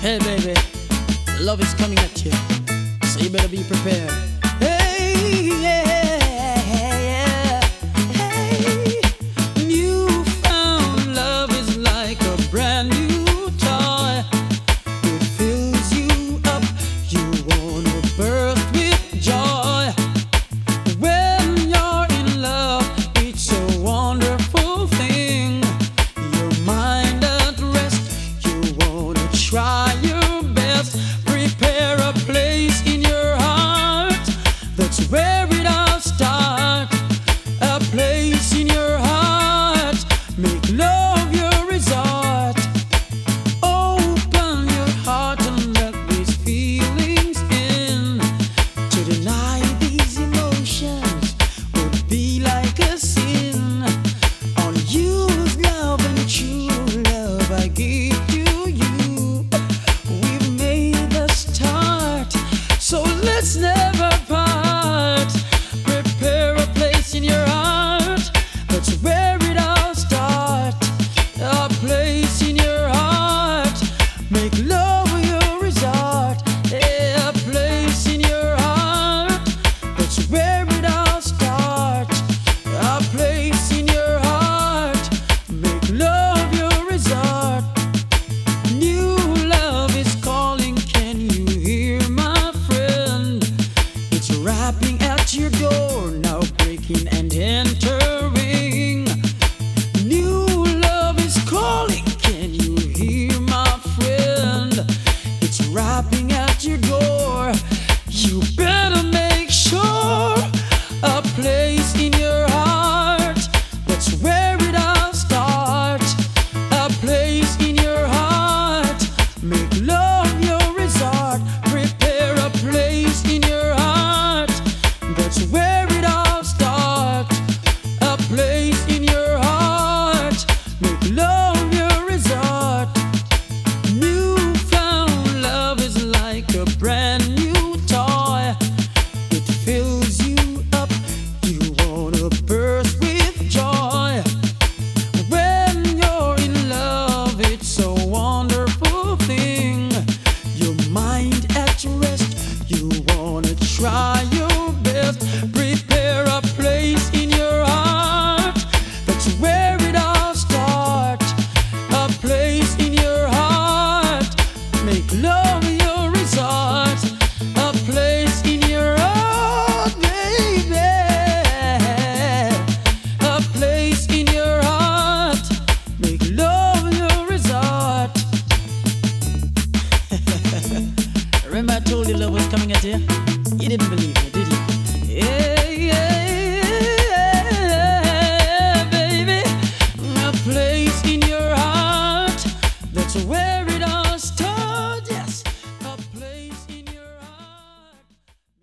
Hey baby, love is coming at you, so you better be prepared. Hey, yeah, yeah. Hey, newfound love is like a brand new toy. It fills you up, you wanna burst with joy. When you're in love, it's a wonderful thing. Your mind at rest, you wanna try your best. Prepare a place in your heart, that's where it all starts. A place in your heart, make love your resort. Open your heart and let these feelings in. To deny these emotions would be like a sin. Unused love and true love I give to you. We've made the start, so let's never part. Prepare a place in your heart, that's where it all starts. A place in your heart, make love your resort. A place in your heart, that's where it all starts. A place in your heart, make love your resort. New love is calling, can you hear, my friend? It's rapping at your door, now breaking and entering. New love is calling, can you hear, my friend? It's rapping at your door. You better make sure a place in your heart, that's where it all starts. A place in your heart, make love your resort. Prepare a place in your heart, that's where it all starts. A place in your heart, make love your resort. Newfound love is like a brand new toy. It fills you up, you wanna burst with joy. When you're in love, it's a wonderful thing. Your mind at rest, you wanna try your best. Prepare a place in your heart, that's where it all starts. A place in your heart, make love your resort. A place in your heart, baby. A place in your heart, make love your resort. Remember I told you love was coming at you? You didn't believe me, did you? Yeah, yeah, baby. A place in your heart, that's where